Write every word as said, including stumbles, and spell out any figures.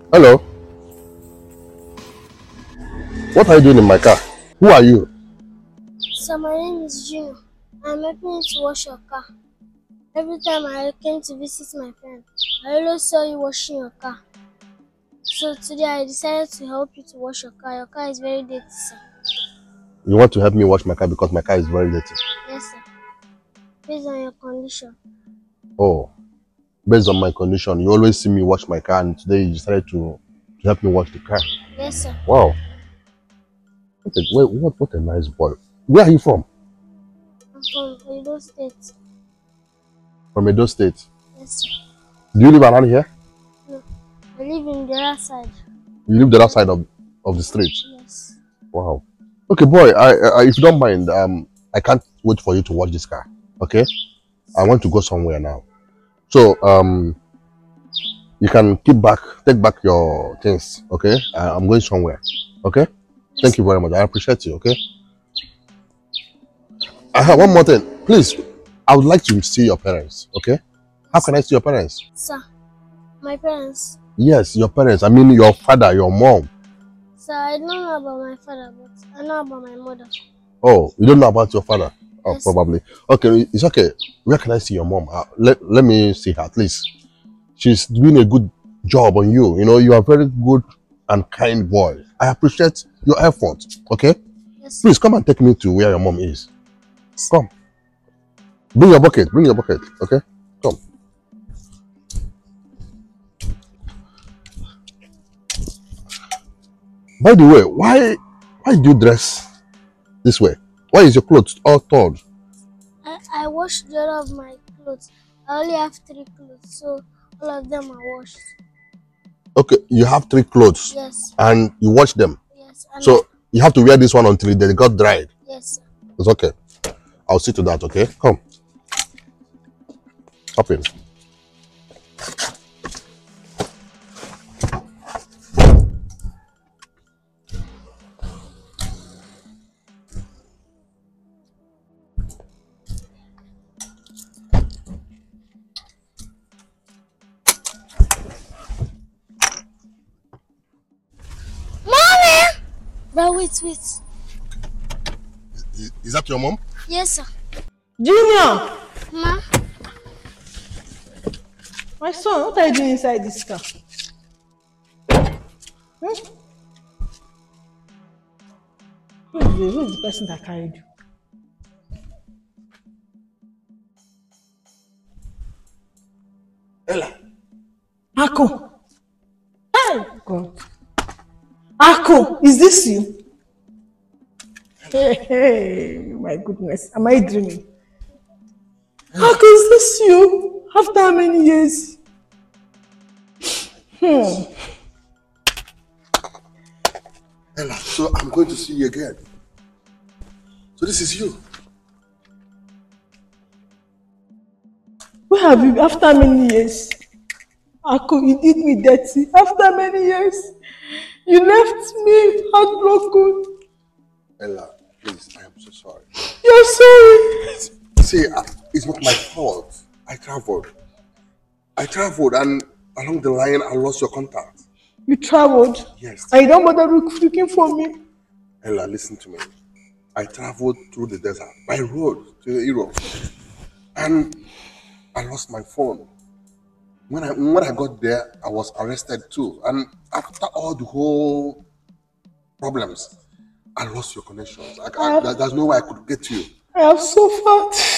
Hello. What are you doing in my car? Who are you? So my name is Juno. I'm helping you to wash your car. Every time I came to visit my friend, I always saw you washing your car. So today I decided to help you to wash your car. Your car is very dirty, sir. You want to help me wash my car because my car is very dirty? Yes, sir. Based on your condition. Oh, based on my condition, you always see me wash my car, and today you decided to, to help me wash the car. Yes, sir. Wow. What a, wait, what, what a nice boy. Where are you from? I'm from Edo State. From Edo State. Yes, sir. Do you live around here? No, I live in the other side. You live the other side of, of the street? Yes. Wow. Okay, boy, I, I, if you don't mind, um, I can't wait for you to wash this car. Okay? I want to go somewhere now. So, um, you can keep back, take back your things, okay? I, I'm going somewhere, okay? Yes. Thank you very much. I appreciate you, okay? I have one more thing. Please, I would like to see your parents, okay? How can I see your parents? Sir, my parents. Yes, your parents. I mean, your father, your mom. Sir, I don't know about my father, but I know about my mother. Oh, you don't know about your father? Oh, Yes, probably. Okay, it's okay. Where can I see your mom? Uh, let, let me see her at least. She's doing a good job on you. You know, you are very good and kind boy. I appreciate your effort, okay? Yes. Please come and take me to where your mom is. Come. Bring your bucket. Bring your bucket, okay? Come. By the way, why why do you dress this way? Why is your clothes all torn? I, I washed the other of my clothes. I only have three clothes, so all of them are washed. Okay, you have three clothes. Yes. And you wash them. Yes. And So you have to wear this one until they got dried. yes, sir. It's okay. I'll see to that, okay? Come. Hop in. Mommy! But wait, wait. Is, is that your mom? Yes, sir. Junior! Ma? My son, what are you doing inside this car? Hmm? Who is the, who is the person that carried you? Ella. Ako! Hey, God. Ako, is this you? Hey, hey, my goodness. Am I dreaming? Ako, is this you? After how many years? Hmm. Ella, so I'm going to see you again. So this is you. Where have you been after many years? Ako, you did me dirty. After many years, you left me heartbroken. Ella, please, I am so sorry. You're sorry. See, I, it's not my fault. I traveled. I traveled and along the line I lost your contact. You traveled? Yes. And you don't bother looking for me? Ella, listen to me. I traveled through the desert by road to Europe. And I lost my phone. When I when I got there, I was arrested too. And after all the whole problems, I lost your connections. I, I, there- there's no way I could get to you. I have suffered.